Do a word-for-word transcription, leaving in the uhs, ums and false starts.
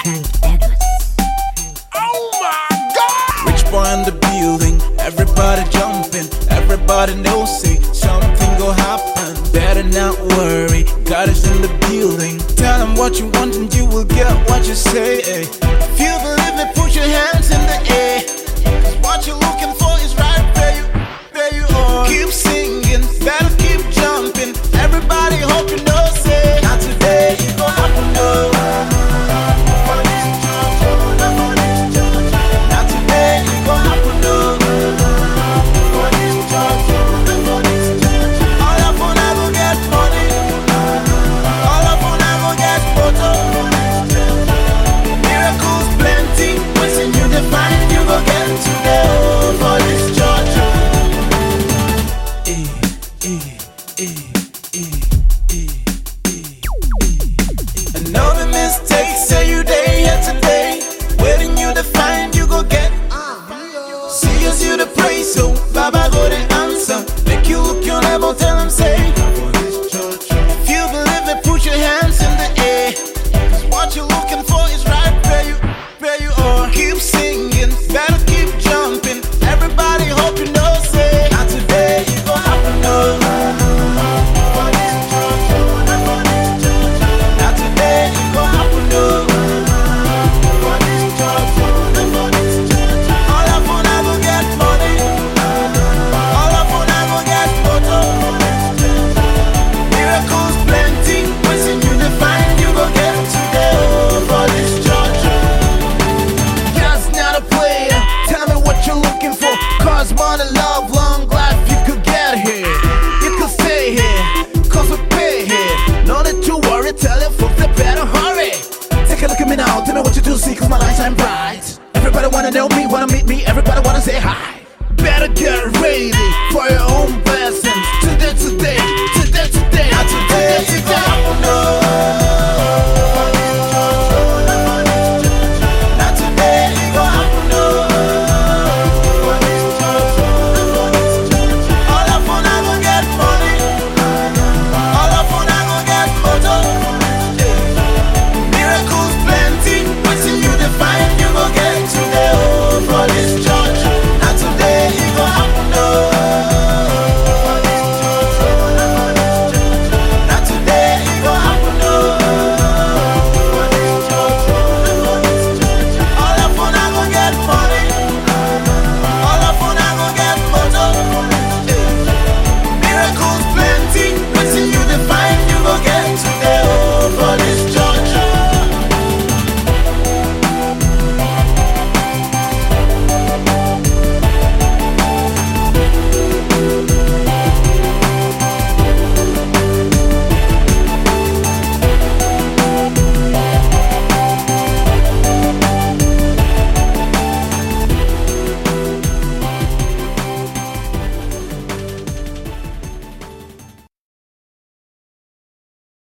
Frank Edwards. Oh my God! Rich boy in the building, everybody jumping, everybody knows it, something go happen. Better not worry, God is in the building. Tell him what you want and you will get what you say. If you believe me, put your hands in the air. 'Cause what you're looking for is right where you, where you are. Keep singing, better keep jumping. Everybody hope you know, say not today, it gon' happen, no. Not today, it gon' happen, no. All up on I go get money. All up on I go get photo. Miracles plenty. Once you define, you go get today for this church. Eh, eh, eh, eh, eh, eh. And all the mistakes say you day here today. Waiting you to find, you go get. See us you to pray, so Baba go the answer. Make you look your level, tell him say. If you believe it, put your hands in the air. 'Cause what you're looking for is right where you, where you are. Keep singing, better keep jumping. Everybody hope you know, say not today, it gon' happen, no. Not today, it gon' happen, no. All up on I go get money. All up on I go get photo. Miracles plenty. Once you define, you go get today for this church. God's not a player. Tell me what you're looking for. Cause money, love, long life, you could get here. You could stay here. Cause we pay here. No need to worry. Tell your folks they better hurry. Take a look at me now. Tell me what you do see. Cause my light shine bright. Everybody wanna know me, wanna meet me. Everybody wanna say hi. Better get ready for your